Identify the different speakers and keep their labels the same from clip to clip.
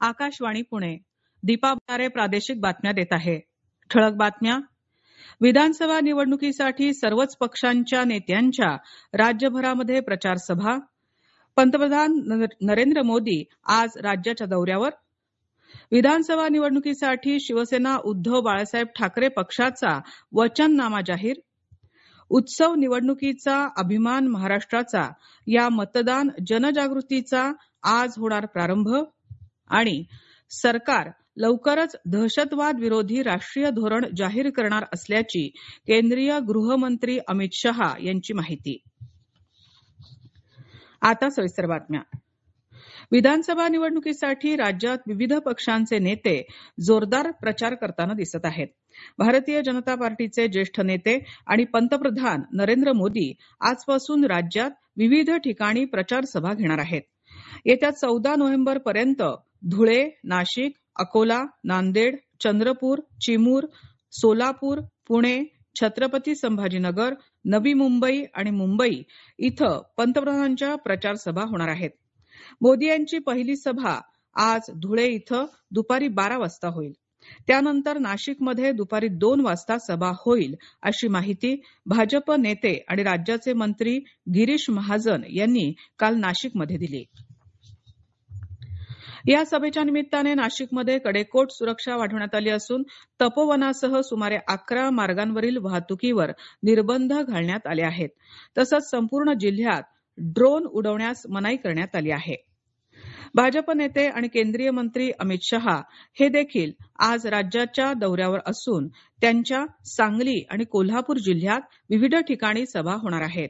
Speaker 1: आकाशवाणी पुणे. दीपा भंडारे प्रादेशिक बातम्या देत आहे. ठळक बातम्या. विधानसभा निवडणुकीसाठी सर्वच पक्षांच्या नेत्यांच्या राज्यभरामध्ये प्रचार सभा. पंतप्रधान नरेंद्र मोदी आज राज्याच्या दौऱ्यावर. विधानसभा निवडणुकीसाठी शिवसेना उद्धव बाळासाहेब ठाकरे पक्षाचा वचननामा जाहीर. उत्सव निवडणुकीचा अभिमान महाराष्ट्राचा या मतदान जनजागृतीचा आज होणार प्रारंभ. आणि सरकार लवकरच दहशतवाद विरोधी राष्ट्रीय धोरण जाहीर करणार असल्याची केंद्रीय गृहमंत्री अमित शहा यांची माहिती. आता सविस्तर बातम्या. विधानसभा निवडणुकीसाठी राज्यात विविध पक्षांचे नेते जोरदार प्रचार करताना दिसत आहेत. भारतीय जनता पार्टीचे ज्येष्ठ नेते आणि पंतप्रधान नरेंद्र मोदी आजपासून राज्यात विविध ठिकाणी प्रचार सभा घेणार आहेत. येत्या 14 नोव्हेंबर पर्यंत धुळे, नाशिक, अकोला, नांदेड, चंद्रपूर, चिमूर, सोलापूर, पुणे, छत्रपती संभाजीनगर, नवी मुंबई आणि मुंबई इथं पंतप्रधानांच्या प्रचार सभा होणार आहेत. मोदी यांची पहिली सभा आज धुळे इथं दुपारी 12 वाजता होईल. त्यानंतर नाशिकमध्ये दुपारी 2 वाजता सभा होईल अशी माहिती भाजप नेते आणि राज्याचे मंत्री गिरीश महाजन यांनी काल नाशिकमध्ये दिली. या सभेच्या निमित्ताने नाशिकमध्ये कडेकोट सुरक्षा वाढवण्यात आली असून तपोवनासह सुमारे 11 मार्गांवरील वाहतुकीवर निर्बंध घालण्यात आले आहेत. तसंच संपूर्ण जिल्ह्यात ड्रोन उडवण्यास मनाई करण्यात आली आहे. भाजप नेते आणि केंद्रीय मंत्री अमित शहा हे देखील आज राज्याच्या दौऱ्यावर असून त्यांच्या सांगली आणि कोल्हापूर जिल्ह्यात विविध ठिकाणी सभा होणार आहेत.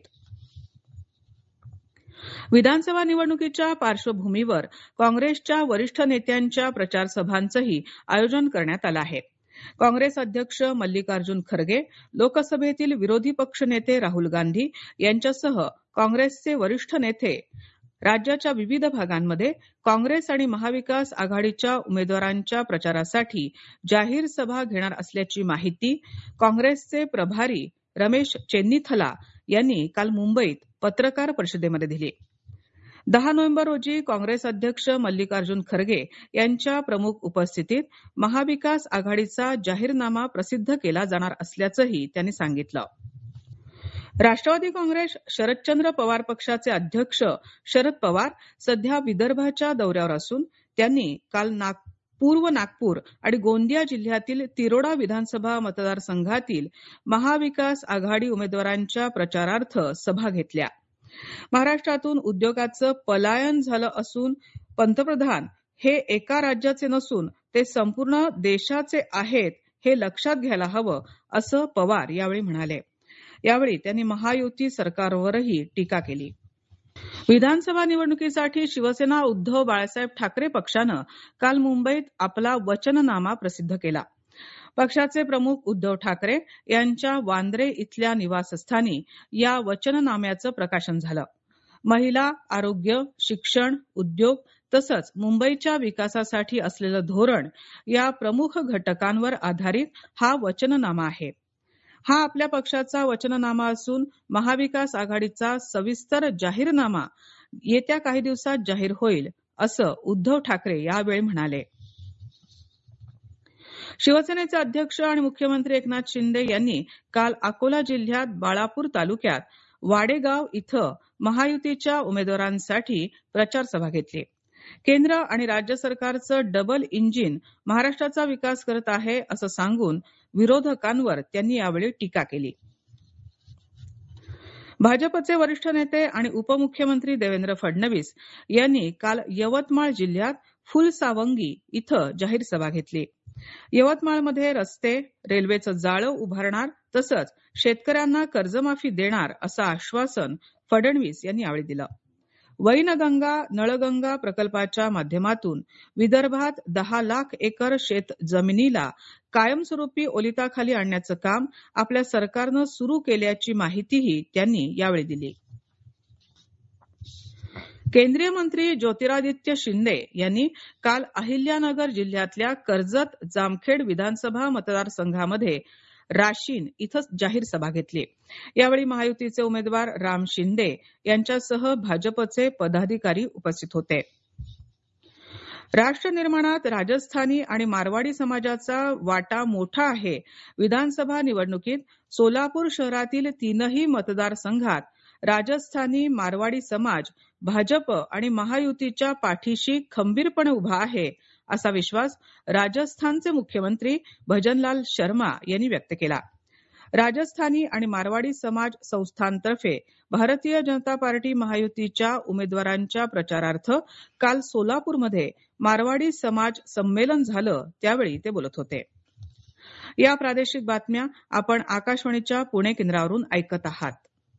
Speaker 1: विधानसभा निवडणुकीच्या पार्श्वभूमीवर काँग्रेसच्या वरिष्ठ नेत्यांच्या प्रचार सभांचंही आयोजन करण्यात आलं आहे. काँग्रेस अध्यक्ष मल्लिकार्जुन खरगे, लोकसभेतील विरोधी पक्ष नेते राहुल गांधी यांच्यासह काँग्रेसचे वरिष्ठ नेते राज्याच्या विविध भागांमध्ये काँग्रेस आणि महाविकास आघाडीच्या उमेदवारांच्या प्रचारासाठी जाहीर सभा घेणार असल्याची माहिती काँग्रेसचे प्रभारी रमेश चेन्नीथला यांनी काल मुंबईत पत्रकार परिषदेमध्ये दिली. 10 नोव्हेंबर रोजी काँग्रेस अध्यक्ष मल्लिकार्जुन खरगे यांच्या प्रमुख उपस्थितीत महाविकास आघाडीचा जाहीरनामा प्रसिद्ध केला जाणार असल्याचंही त्यांनी सांगितलं. राष्ट्रवादी काँग्रेस शरदचंद्र पवार पक्षाचे अध्यक्ष शरद पवार सध्या विदर्भाच्या दौऱ्यावर असून त्यांनी काल पूर्व नागपूर आणि गोंदिया जिल्ह्यातील तिरोडा विधानसभा मतदारसंघातील महाविकास आघाडी उमेदवारांच्या प्रचारार्थ सभा घेतल्या. महाराष्ट्रातून उद्योगाचं पलायन झालं असून पंतप्रधान हे एका राज्याचे नसून ते संपूर्ण देशाचे आहेत हे लक्षात घ्यायला हवं असं पवार यावेळी म्हणाले. यावेळी त्यांनी महायुती सरकारवरही टीका केली. विधानसभा निवडणुकीसाठी शिवसेना उद्धव बाळासाहेब ठाकरे पक्षानं काल मुंबईत आपला वचननामा प्रसिद्ध केला. पक्षाचे प्रमुख उद्धव ठाकरे यांच्या वांद्रे इथल्या निवासस्थानी या वचननाम्याचं प्रकाशन झालं. महिला, आरोग्य, शिक्षण, उद्योग तसंच मुंबईच्या विकासासाठी असलेलं धोरण या प्रमुख घटकांवर आधारित हा वचननामा आहे. हा आपल्या पक्षाचा वचननामा असून महाविकास आघाडीचा सविस्तर जाहीरनामा येत्या काही दिवसात जाहीर होईल असं उद्धव ठाकरे यावेळी म्हणाले. शिवसेनेचे अध्यक्ष आणि मुख्यमंत्री एकनाथ शिंदे यांनी काल अकोला जिल्ह्यात बाळापूर तालुक्यात वाडेगाव इथं महायुतीच्या उमेदवारांसाठी प्रचार सभा घेतली. केंद्र आणि राज्य सरकारचं डबल इंजिन महाराष्ट्राचा विकास करत आहे असं सांगून विरोधकांवर त्यांनी यावेळी टीका केली. भाजपचे वरिष्ठ नेते आणि उपमुख्यमंत्री देवेंद्र फडणवीस यांनी काल यवतमाळ जिल्ह्यात फुलसावंगी इथं जाहीर सभा घेतली. यवतमाळमध्ये रस्ते, रेल्वेचं जाळं उभारणार तसंच शेतकऱ्यांना कर्जमाफी देणार असं आश्वासन फडणवीस यांनी यावेळी दिलं. वैनगंगा नळगंगा प्रकल्पाच्या माध्यमातून विदर्भात 10 लाख एकर शेत जमिनीला कायमस्वरूपी ओलिताखाली आणण्याचं काम आपल्या सरकारनं सुरू केल्याची माहितीही त्यांनी यावेळी दिली. केंद्रीय मंत्री ज्योतिरादित्य शिंदे यांनी काल अहिल्यानगर जिल्ह्यातल्या कर्जत जामखेड विधानसभा मतदारसंघामध्ये राशीन इथं जाहीर सभा घेतली. यावेळी महायुतीचे उमेदवार राम शिंदे यांच्यासह भाजपचे पदाधिकारी उपस्थित होते. राष्ट्र निर्माणात राजस्थानी आणि मारवाडी समाजाचा वाटा मोठा आहे. विधानसभा निवडणुकीत सोलापूर शहरातील 3ही मतदारसंघात राजस्थानी मारवाडी समाज भाजप आणि महायुतीच्या पाठीशी खंबीरपणे उभा आहे, असा विश्वास राजस्थानचे मुख्यमंत्री भजनलाल शर्मा यांनी व्यक्त केला. राजस्थानी आणि मारवाडी समाज संस्थांतर्फे भारतीय जनता पार्टी महायुतीच्या उमेदवारांच्या प्रचारार्थ काल सोलापूरमध्ये मारवाडी समाज संमेलन झालं, त्यावेळी ते बोलत होते. या प्रादेशिक बातम्या आपण आकाशवाणीच्या पुणे केंद्रावरून ऐकत आहात.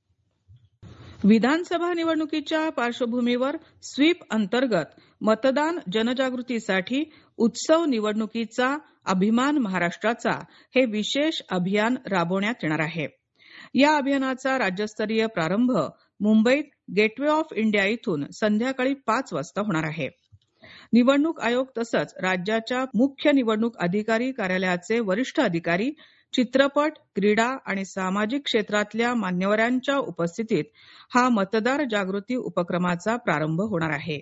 Speaker 1: विधानसभा निवडणुकीच्या पार्श्वभूमीवर स्वीप अंतर्गत मतदान जनजागृतीसाठी उत्सव निवडणुकीचा अभिमान महाराष्ट्राचा हे विशेष अभियान राबवण्यात येणार आहे. या अभियानाचा राज्यस्तरीय प्रारंभ मुंबईत गेटवे ऑफ इंडिया इथून संध्याकाळी 5 वाजता होणार आहे. निवडणूक आयोग तसंच राज्याच्या मुख्य निवडणूक अधिकारी कार्यालयाचे वरिष्ठ अधिकारी, चित्रपट, क्रीडा आणि सामाजिक क्षेत्रातल्या मान्यवरांच्या उपस्थितीत हा मतदार जागृती उपक्रमाचा प्रारंभ होणार आहे.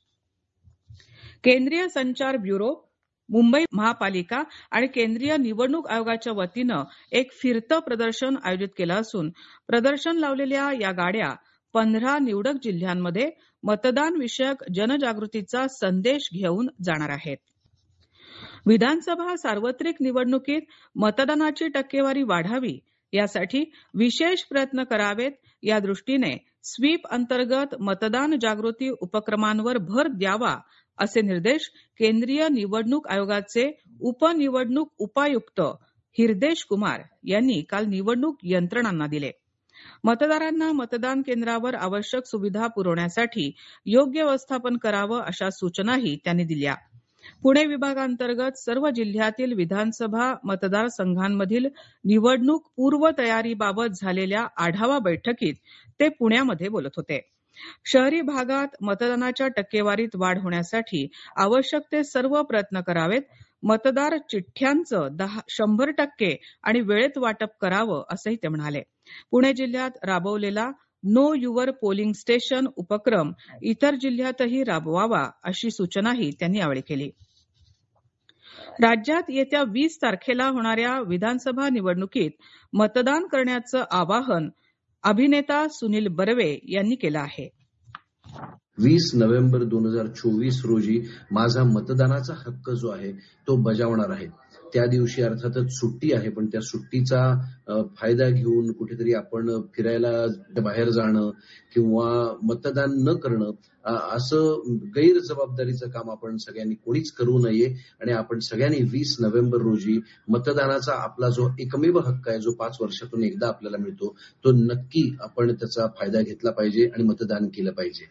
Speaker 1: केंद्रीय संचार ब्युरो, मुंबई महापालिका आणि केंद्रीय निवडणूक आयोगाच्या वतीनं एक फिरतं प्रदर्शन आयोजित केलं असून प्रदर्शन लावलेल्या या गाड्या 15 निवडक जिल्ह्यांमध्ये मतदान विषयक जनजागृतीचा संदेश घेऊन जाणार आहेत. विधानसभा सार्वत्रिक निवडणुकीत मतदानाची टक्केवारी वाढावी यासाठी विशेष प्रयत्न करावेत, या दृष्टीने स्वीप अंतर्गत मतदान जागृती उपक्रमांवर भर द्यावा, असे निर्देश केंद्रीय निवडणूक आयोगाचे उपनिवडणूक उपायुक्त हिरदेश कुमार यांनी काल निवडणूक यंत्रणांना दिले. मतदारांना मतदान केंद्रावर आवश्यक सुविधा पुरवण्यासाठी योग्य व्यवस्थापन करावं, अशा सूचनाही त्यांनी दिल्या. पुणे विभागांतर्गत सर्व जिल्ह्यातील विधानसभा मतदारसंघांमधील निवडणूक पूर्व तयारीबाबत झालेल्या आढावा बैठकीत ते पुण्यामध्ये बोलत होते. शहरी भागात मतदानाच्या टक्केवारीत वाढ होण्यासाठी आवश्यक ते सर्व प्रयत्न करावेत. मतदार चिठ्ठ्यांचं 100% आणि वेळेत वाटप करावं, असंही ते म्हणाले. पुणे जिल्ह्यात राबवलेला नो युअर पोलिंग स्टेशन उपक्रम इतर जिल्ह्यातही राबवावा, अशी सूचनाही त्यांनी यावेळी केली. राज्यात येत्या 20 तारखेला होणाऱ्या विधानसभा निवडणुकीत मतदान करण्याचं आवाहन अभिनेता सुनील बर्वे यांनी केलं आहे.
Speaker 2: 20 नोव्हेंबर 2024 रोजी माझा मतदानाचा हक्क जो आहे तो बजावणार आहे. त्या दिवशी अर्थातच सुट्टी आहे, पण त्या सुट्टीचा फायदा घेऊन कुठेतरी आपण फिरायला बाहेर जाणं किंवा मतदान न करणं असं गैरजबाबदारीचं काम आपण सगळ्यांनी कोणीच करू नये आणि आपण सगळ्यांनी 20 नोव्हेंबर रोजी मतदानाचा आपला जो एकमेव हक्क आहे, जो 5 वर्षातून एकदा आपल्याला मिळतो, तो नक्की आपण त्याचा फायदा घेतला पाहिजे आणि मतदान केलं पाहिजे.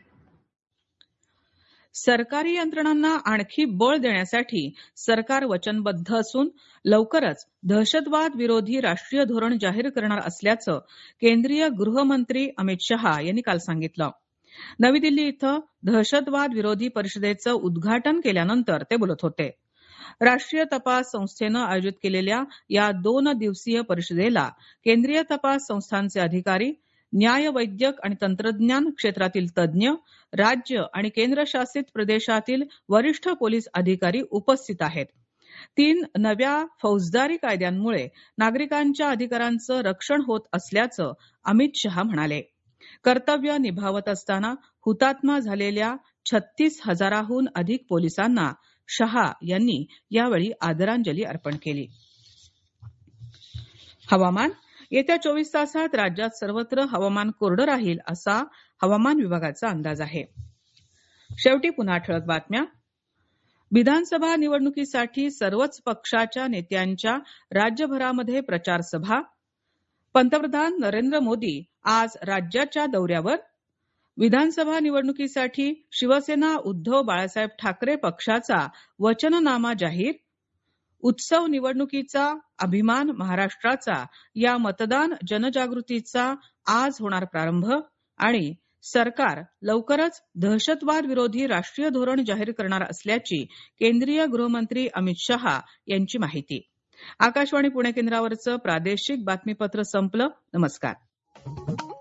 Speaker 1: सरकारी यंत्रणांना आणखी बळ देण्यासाठी सरकार वचनबद्ध असून लवकरच दहशतवाद विरोधी राष्ट्रीय धोरण जाहीर करणार असल्याचं केंद्रीय गृहमंत्री अमित शहा यांनी काल सांगितलं. नवी दिल्ली इथं दहशतवाद विरोधी परिषदेचं उद्घाटन केल्यानंतर ते बोलत होते. राष्ट्रीय तपास संस्थेनं आयोजित केलेल्या या 2 दिवसीय परिषदेला केंद्रीय तपास संस्थांचे अधिकारी, न्याय, वैद्यक आणि तंत्रज्ञान क्षेत्रातील तज्ज्ञ, राज्य आणि केंद्रशासित प्रदेशातील वरिष्ठ पोलीस अधिकारी उपस्थित आहेत. 3 नव्या फौजदारी कायद्यांमुळे नागरिकांच्या अधिकारांचं रक्षण होत असल्याचं अमित शहा म्हणाले. कर्तव्य निभावत असताना हुतात्मा झालेल्या 36,000हून अधिक पोलिसांना शहा यांनी यावेळी आदरांजली अर्पण केली. हवामान. येत्या 24 तासात राज्यात सर्वत्र हवामान कोरडं राहील, असा हवामान विभागाचा अंदाज आहे. शेवटी पुन्हा ठळक बातम्या. विधानसभा निवडणुकीसाठी सर्वच पक्षाच्या नेत्यांच्या राज्यभरामध्ये प्रचार सभा. पंतप्रधान नरेंद्र मोदी आज राज्याच्या दौऱ्यावर. विधानसभा निवडणुकीसाठी शिवसेना उद्धव बाळासाहेब ठाकरे पक्षाचा वचननामा जाहीर. उत्सव निवडणुकीचा अभिमान महाराष्ट्राचा या मतदान जनजागृतीचा आज होणार प्रारंभ. आणि सरकार लवकरच दहशतवाद विरोधी राष्ट्रीय धोरण जाहीर करणार असल्याची केंद्रीय गृहमंत्री अमित शहा यांची माहिती. आकाशवाणी पुणे केंद्रावरचं प्रादेशिक बातमीपत्र संपलं. नमस्कार.